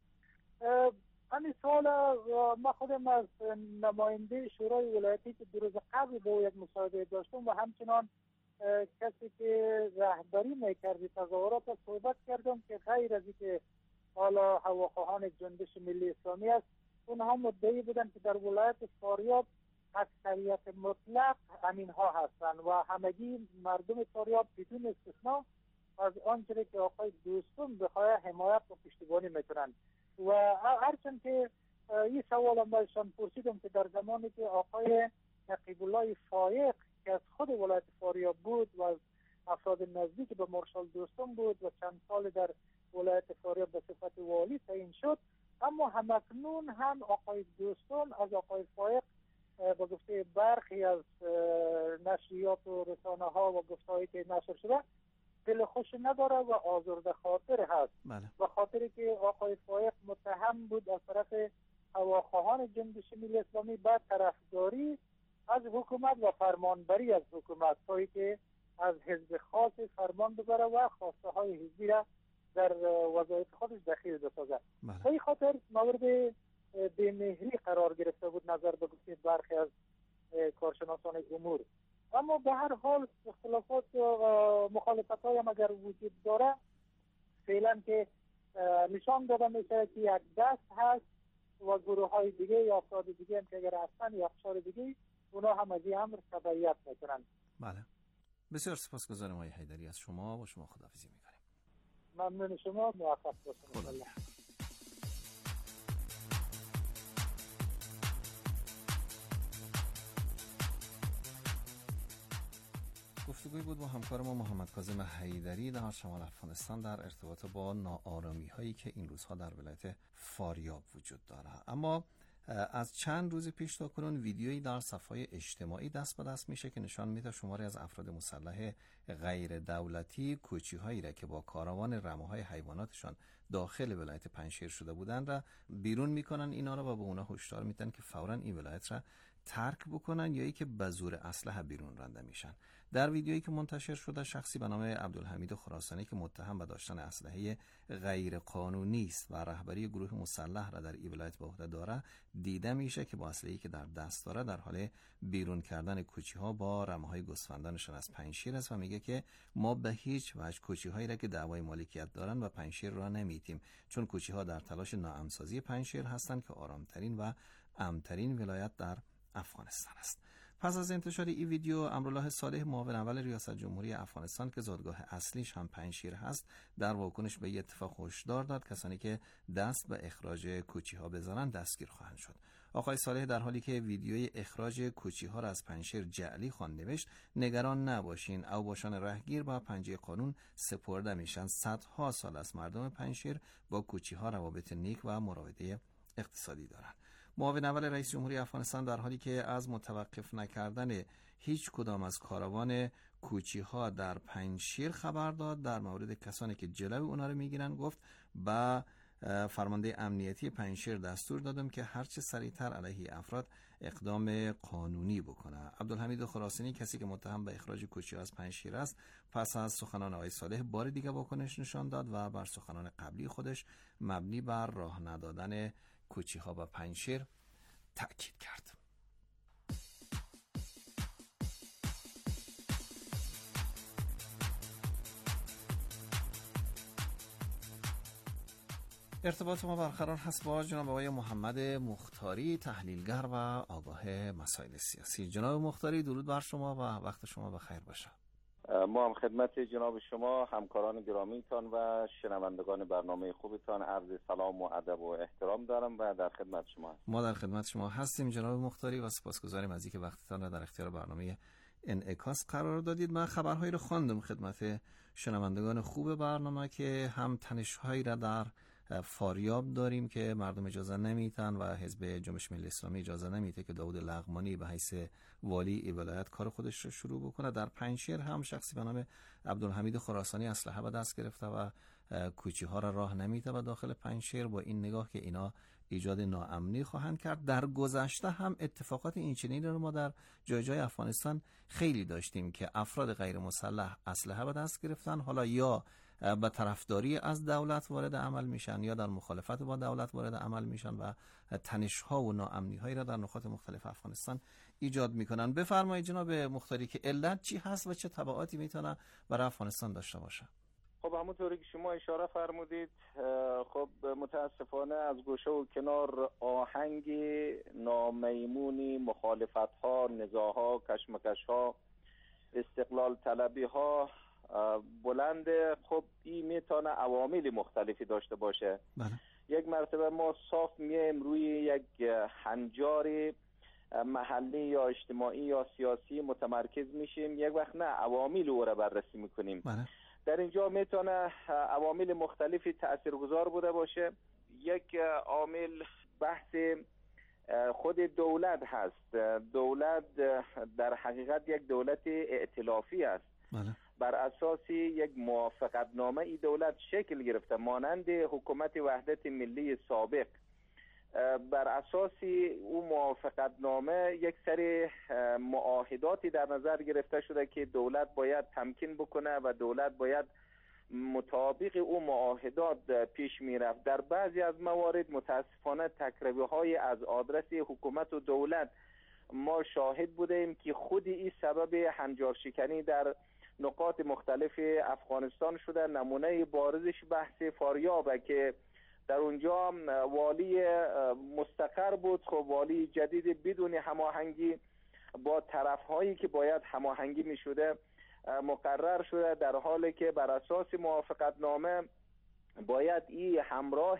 همین سوال ما خودم از نماینده شورای ولایتی که دو روز قبل با یک مصاحبه داشتم و همچنان کسی که رهبری میکردی تظاهرات صحبت کردم که غیر از اینکه حالا هواخواهان جنبش ملی اسلامی است، اونها مدعی بودن که در ولایت فاریاب اکثریت مطلق امینها هستند و همگی مردم فاریاب بدون استثنا از آنچه که آقای دوستون بخواه حمایت و پشتیبانی میکنند. و هرچند که این سوال هم بایشان پرسیدم که در زمانی که آقای نقیب الله فایق که از خود ولایت فاریاب بود و از افراد نزدیک به مارشال دوستون بود و چند سال در ولایت فاریاب به صفت والی تعیین شد، اما همکنون هم آقای دوستون از آقای فایق با گفته برخی از نشریات و رسانه ها و گفتهایی که نشر شده دل خوش نداره و آزرده خاطر هست. بله. و خاطری که آقای فایق متهم بود از طرف هواخواهان جنبش ملی اسلامی به طرفداری از حکومت و فرمانبری از حکومت تا که از حزب خاص فرمان ببره و خواسته های حزبی را در وظایف خودش دخیل بسازد. به این خاطر مورد بی‌مهری قرار گرفته بود نظر به گفته برخی از کارشناسان امور. اما به هر حال اختلافات و مخالفت‌های هم اگر وجود داره، فعلا که نشان داده میشه که یک دست هست و گروه های دیگه یا افراد دیگه هم که اگر هستن یا اقشار دیگه اونا هم از این امر تبعیت میکنن. بله، بسیار سپاسگزارم آقای حیدری از شما و شما خداحافظی میکنیم. ممنون شما، موفق باشید. گفتگوی بود با همکار ما محمد کاظم حیدری در شمال افغانستان در ارتباط با ناآرامی هایی که این روزها در ولایت فاریاب وجود دارد. اما از چند روز پیش تا کنون ویدیویی در صفحه اجتماعی دست به دست میشه که نشان میده شماری از افراد مسلح غیر دولتی کوچی هایی را که با کاروان رمه‌های حیواناتشان داخل ولایت پنجشیر شده بودند را بیرون میکنن اینا را و به اونا هشدار میدن که فوراً این ولایت را ترک بکنن یا ای که به زور اسلحه بیرون رانده میشن. در ویدیویی که منتشر شده شخصی به نام عبدالحمید خراسانی که متهم به داشتن اسلحه غیر قانونی است و رهبری گروه مسلح را در این ولایت به عهده داره دیده میشه که با اسلحه‌ای که در دست داره در حال بیرون کردن کوچی‌ها با رمه‌های گوسفندانشان از پنجشیر است و میگه که ما به هیچ وجه کوچی‌هایی را که دعوای مالکیت دارن و پنجشیر را نمیتیم، چون کوچی‌ها در تلاش ناامن‌سازی پنجشیر هستند که آرامترین و امن‌ترین ولایت در افغانستان است. پس از انتشار این ویدیو امرالله صالح معاون اول ریاست جمهوری افغانستان که زادگاه اصلیش هم پنجشیر هست در واکنش به این اتفاق هشدار داد کسانی که دست به اخراج کوچی ها بزنند دستگیر خواهند شد. آقای صالح در حالی که ویدیوی اخراج کوچی ها را از پنجشیر جعلی خواند نوشت نگران نباشین، او باشان رهگیر با پنجه قانون سپرده میشن. صدها سال از مردم پنجشیر با کوچی ها روابط نیک و مراوده اقتصادی دارند. معاون اول رئیس جمهوری افغانستان در حالی که از متوقف نکردن هیچ کدام از کاروان کوچی ها در پنجشیر خبر داد. در مورد کسانی که جلوی اونا رو میگیرن گفت با فرمانده امنیتی پنجشیر دستور دادم که هرچه سریعتر علیه افراد اقدام قانونی بکنه. عبدالحمید خراسانی کسی که متهم به اخراج کوچی از پنجشیر است پس از سخنان آقای صالح بار دیگه واکنش نشان داد و بر سخنان قبلی خودش مبنی بر راه ندادن کوچی ها و پنجشیر تأکید کرد. ارتباط ما برقرار هست با جناب آقای محمد مختاری تحلیلگر و آگاه مسائل سیاسی. جناب مختاری درود بر شما و وقت شما بخیر باشه. ما هم خدمت جناب شما همکاران گرامیتان و شنوندگان برنامه خوبتان عرض سلام و ادب و احترام دارم و در خدمت شما هستم. ما در خدمت شما هستیم جناب مختاری و سپاسگزاریم از اینکه وقتتان را در اختیار برنامه انعکاس قرار دادید. من خبرهایی رو خواندم خدمت شنوندگان خوب برنامه که هم تنش‌هایی را در فاریاب داریم که مردم اجازه نمیتن و حزب جنبش ملی اسلامی اجازه نمیده که داود لغمانی به حیث والی ای ولایت کار خودش رو شروع بکنه. در پنجشیر هم شخصی به نام عبدالحمید خراسانی اسلحه به دست گرفته و کوچی ها را راه نمیده و داخل پنجشیر با این نگاه که اینا ایجاد ناامنی خواهند کرد. در گذشته هم اتفاقات این چنین رو ما در جای جای افغانستان خیلی داشتیم که افراد غیر مسلح اسلحه به دست گرفتن، حالا یا به طرفداری از دولت وارد عمل میشن یا در مخالفت با دولت وارد عمل میشن و تنش‌ها و ناامنی‌هایی را در نقاط مختلف افغانستان ایجاد میکنن. بفرمایید جناب مختاری که علت چی هست و چه تبعاتی میتونه برای افغانستان داشته باشه؟ خب همونطوری که شما اشاره فرمودید، خب متاسفانه از گوشه و کنار آهنگ نامیمونی مخالفت‌ها، نزاع‌ها، کشمکش‌ها، استقلال طلبی‌ها بلنده. خب این میتونه عوامل مختلفی داشته باشه. بله. یک مرتبه ما صاف میایم روی یک هنجار محلی یا اجتماعی یا سیاسی متمرکز میشیم، یک وقت نه عوامل او را بررسی میکنیم. بله. در اینجا میتونه عوامل مختلفی تاثیرگذار بوده باشه. یک عامل بحث خود دولت هست. دولت در حقیقت یک دولت ائتلافی است. بله. بر اساس یک موافقت نامه ای دولت شکل گرفته مانند حکومت وحدت ملی سابق. بر اساس او موافقت نامه یک سری معاهداتی در نظر گرفته شده که دولت باید تمکین بکنه و دولت باید مطابق او معاهدات پیش میرفت. در بعضی از موارد متاسفانه تکروی های از آدرس حکومت و دولت ما شاهد بودیم که خود این سبب هنجار شکنی در نقاط مختلف افغانستان شده. نمونه بارزش بحث فاریابه که در اونجا والی مستقر بود، خب والی جدید بدون هماهنگی با طرف‌هایی که باید هماهنگی می‌شده مقرر شده، در حالی که بر اساس موافقتنامه باید این همراه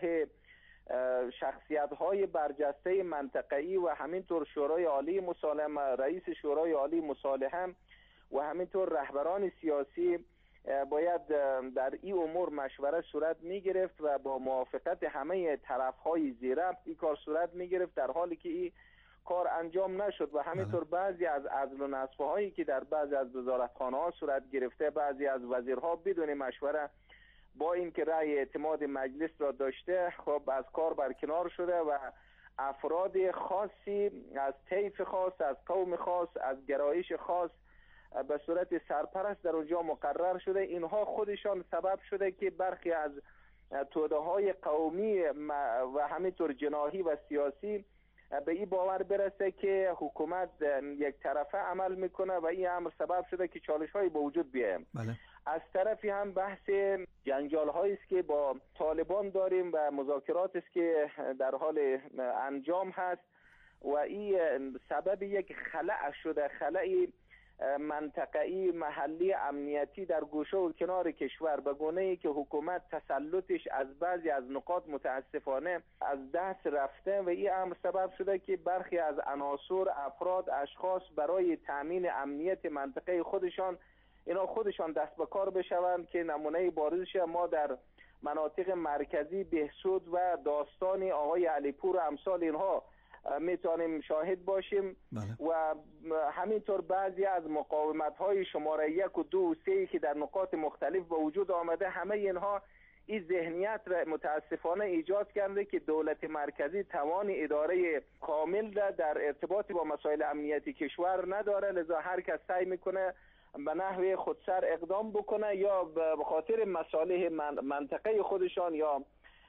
شخصیت‌های برجسته منطقه‌ای و همینطور شورای عالی مصالحه، رئیس شورای عالی مصالحه و همینطور رهبران سیاسی باید در این امور مشوره صورت می گرفت و با موافقت همه طرف‌های زیرا این کار صورت می گرفت، در حالی که این کار انجام نشد و همینطور بعضی از عزل و نصب هایی که در بعضی از وزارتخانه ها صورت گرفته، بعضی از وزیرها بدون مشوره با اینکه رأی اعتماد مجلس را داشته خب از کار برکنار شده و افراد خاصی از طیف خاص، از قوم خاص، از گرایش خاص به صورت سرپرست در اونجا مقرر شده. اینها خودشان سبب شده که برخی از توده های قومی و همینطور جناحی و سیاسی به این باور برسه که حکومت یک طرفه عمل میکنه و این امر سبب شده که چالش های به وجود بیایم. بله. از طرفی هم بحث جنجال هایی است که با طالبان داریم و مذاکرات است که در حال انجام هست و این سبب یک خلأ شده، خلأی منطقه‌ای محلی امنیتی در گوشه و کنار کشور، به گونه‌ای که حکومت تسلطش از بعضی از نقاط متاسفانه از دست رفته و این امر سبب شده که برخی از عناصر، افراد، اشخاص برای تامین امنیت منطقه خودشان اینا خودشان دست به کار بشوند که نمونه بارزش ما در مناطق مرکزی بهسود و داستان آقای علیپور و امثال اینها میتونیم شاهد باشیم. بله. و همینطور بعضی از مقاومت های شماره یک و دو و سه که در نقاط مختلف به وجود آمده، همه اینها این ذهنیت را متاسفانه ایجاد کرده که دولت مرکزی توان اداره کامل را در ارتباط با مسائل امنیتی کشور نداره، لذا هر کس سعی میکنه به نحو خودسر اقدام بکنه یا به خاطر مصالح منطقه خودشان یا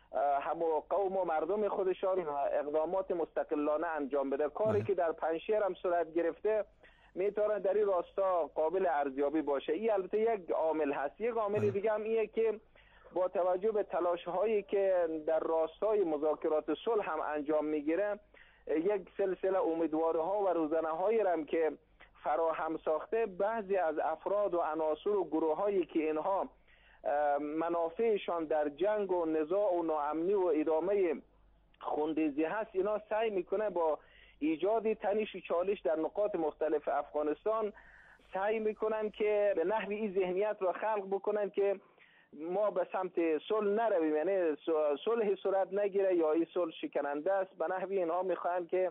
همو قوم و مردم خودشان اقدامات مستقلانه انجام بده. کاری که در پنجشیر هم صورت گرفته میتونه در این راستا قابل ارزیابی باشه. این البته یک عامل هست. یک عامل دیگه هم اینه که با توجه به تلاش هایی که در راستای مذاکرات صلح هم انجام میگیره، یک سلسله امیدواره ها و روزنه هایی هم که فراهم ساخته، بعضی از افراد و عناصر و گروه هایی که اینها منافعشان در جنگ و نزاع و ناامنی و ادامه خونریزی هست، اینا سعی میکنه با ایجاد تنش و چالش در نقاط مختلف افغانستان سعی میکنن که به نحوی این ذهنیت را خلق بکنن که ما به سمت صلح نرویم، یعنی صلح صورت نگیره یا این صلح شکننده است. به نحوی اینها میخوان که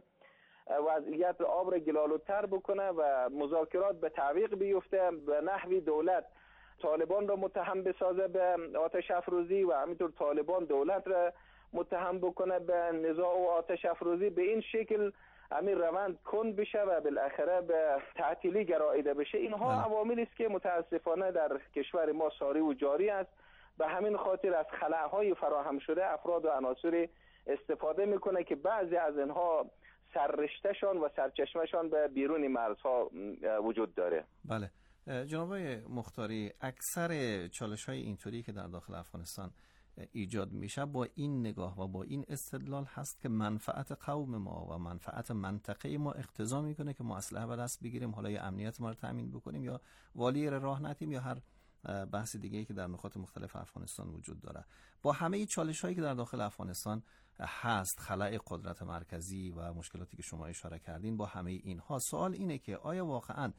وضعیت آب را گلالودتر بکنه و مذاکرات به تعویق بیفته، به نحوی دولت طالبان را متهم بسازه به آتش افروزی و همینطور طالبان دولت را متهم بکنه به نزاع و آتش افروزی. به این شکل همین روند کند بشه و بالاخره به تعطیلی گراییده بشه. اینها عواملی است که متاسفانه در کشور ما ساری و جاری است. به همین خاطر از خلاهای فراهم شده افراد و عناصر استفاده میکنه که بعضی از اینها سررشتهشان و سرچشمهشان به بیرون مرزها وجود داره. بله جناب آقای مختاری، اکثر چالش های اینطوری که در داخل افغانستان ایجاد میشه با این نگاه و با این استدلال هست که منفعت قوم ما و منفعت منطقه ما اقتضا میکنه که ما اسلحه به دست بگیریم، حالا یا امنیت ما رو تامین بکنیم یا والی را راه ندیم یا هر بحث دیگه‌ای که در نقاط مختلف افغانستان وجود داره. با همه چالش هایی که در داخل افغانستان هست، خلأ قدرت مرکزی و مشکلاتی که شما اشاره کردین، با همه اینها سوال اینه که آیا واقعاً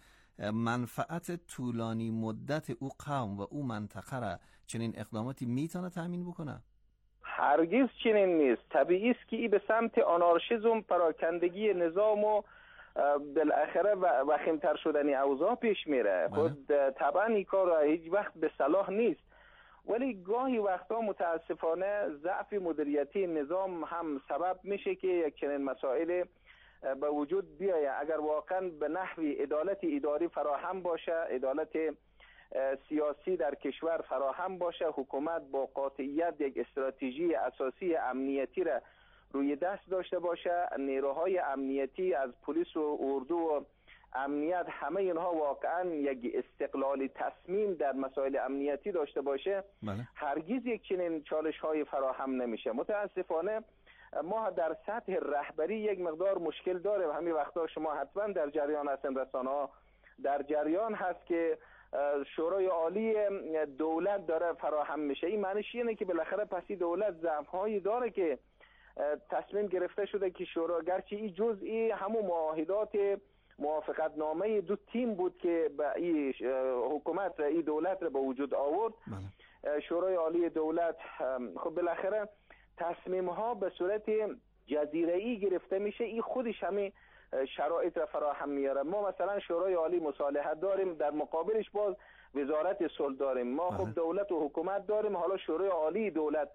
منفعت طولانی مدت او قوم و او منطقه را چنین اقداماتی میتونه تامین بکنه؟ هرگز چنین نیست. طبیعی است که این به سمت آنارشیسم، پراکندگی نظام و بالاخره وخیم‌تر شدن اوضاع پیش میره. خود طبعا این کار هیچ وقت به صلاح نیست، ولی گاهی وقتا متاسفانه ضعف مدیریتی نظام هم سبب میشه که یک چنین مسائل به وجود بیاید. اگر واقعا به نحوی عدالت اداری فراهم باشه، عدالت سیاسی در کشور فراهم باشه، حکومت با قاطعیت یک استراتژی اساسی امنیتی را روی دست داشته باشه، نیروهای امنیتی از پلیس و اردو و امنیت همه اینها واقعا یک استقلال تصمیم در مسائل امنیتی داشته باشه، بله. هرگز یک چنین چالش های فراهم نمیشه. متاسفانه ما در سطح رهبری یک مقدار مشکل داریم. همین وقتا شما حتما در جریان هستن، رسانه ها در جریان هست که شورای عالی دولت داره فراهم میشه. این معنیش اینه که بالاخره پسی دولت ضعف‌هایی داره که تصمیم گرفته شده که شورا، گرچه این جزئی همون معاهدات موافقت نامه دو تیم بود که به این حکومت این دولت رو به وجود آورد، شورای عالی دولت خب بالاخره تصمیم ها به صورت جزیره‌ای گرفته میشه. این خودش همین شرایط را فراهم میاره. ما مثلا شورای عالی مصالحت داریم، در مقابلش باز وزارت صلح داریم. ما خب دولت و حکومت داریم، حالا شورای عالی دولت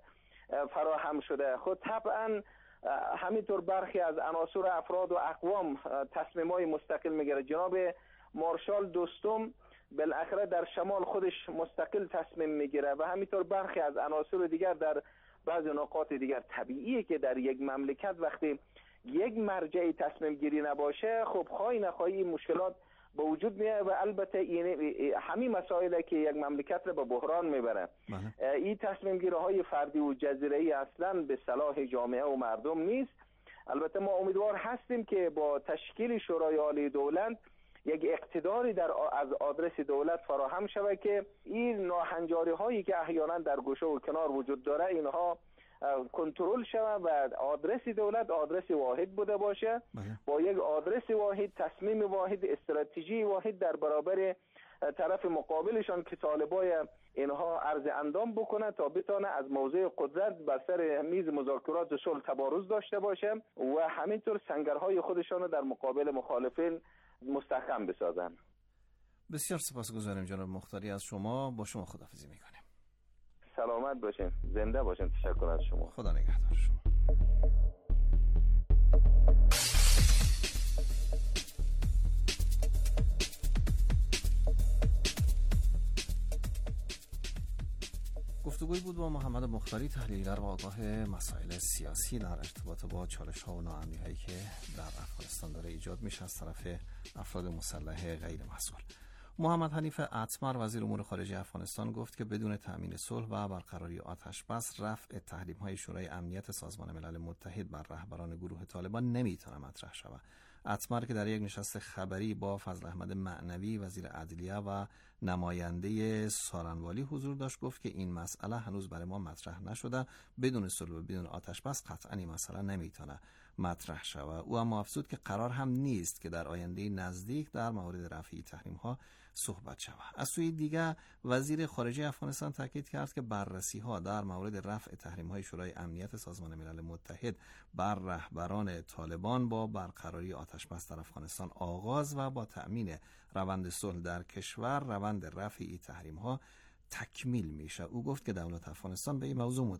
فراهم شده. خود طبعا همینطور برخی از عناصر افراد و اقوام تصمیم‌های مستقل میگیره. جناب مارشال دوستم بالاخره در شمال خودش مستقل تصمیم میگیره و همینطور برخی از عناصر دیگر در بعضی نقاط دیگر. طبیعیه که در یک مملکت وقتی یک مرجع تصمیم گیری نباشه، خب خواهی نخواهی این مشکلات به وجود میاد و البته این همین مسائلی که یک مملکت رو به بحران میبره. این تصمیم گیری های فردی و جزیره‌ای اصلا به صلاح جامعه و مردم نیست. البته ما امیدوار هستیم که با تشکیل شورای عالی دولت یک اقتداری در از آدرس دولت فراهم شود که این ناهنجاری هایی که احیانا در گوشه و کنار وجود داره اینها کنترل شود و آدرس دولت آدرس واحد بوده باشه، با یک آدرس واحد، تصمیم واحد، استراتژی واحد در برابر طرف مقابلشان که طالبای اینها عرض اندام بکنه تا بتانه از موضع قدرت بر سر میز مذاکرات صلح تبارز داشته باشه و همینطور سنگرهای خودشان در مقابل مخالفین مستحکم بسازن. بسیار سپاسگزارم جناب مختاری از شما. با شما خداحافظی میکنیم. سلامت باشین، زنده باشین. تشکر از شما. خدا نگهدار شما. گفتگوی بود با محمد مختاری، تحلیلگر و آگاه مسائل سیاسی در ارتباط با چالش ها و ناامنی‌هایی که در افغانستان داره ایجاد میشه از طرف افراد مسلح غیر مسئول. محمد حنیف اتمر وزیر امور خارجه افغانستان گفت که بدون تأمین صلح و برقراری آتش بس رفع تحریم‌های شورای امنیت سازمان ملل متحد بر رهبران گروه طالبان نمیتونه مطرح شود. اتمر که در یک نشست خبری با فضل احمد معنوی وزیر عدلیه و نماینده سارنوالی حضور داشت گفت که این مسئله هنوز برای ما مطرح نشده، بدون صلح و بدون آتش بس قطعا این مسئله نمیتونه مطرح شود. او اما افزود که قرار هم نیست که در آینده نزدیک در مورد رفع تحریم ها صحبت شود. از سوی دیگر وزیر خارجه افغانستان تاکید کرد که بررسی ها در مورد رفع تحریم های شورای امنیت سازمان ملل متحد بر رهبران طالبان با برقراری آتش بس در افغانستان آغاز و با تأمین روند صلح در کشور روند رفع تحریم ها تکمیل میشه. او گفت که دولت افغانستان به این موضوع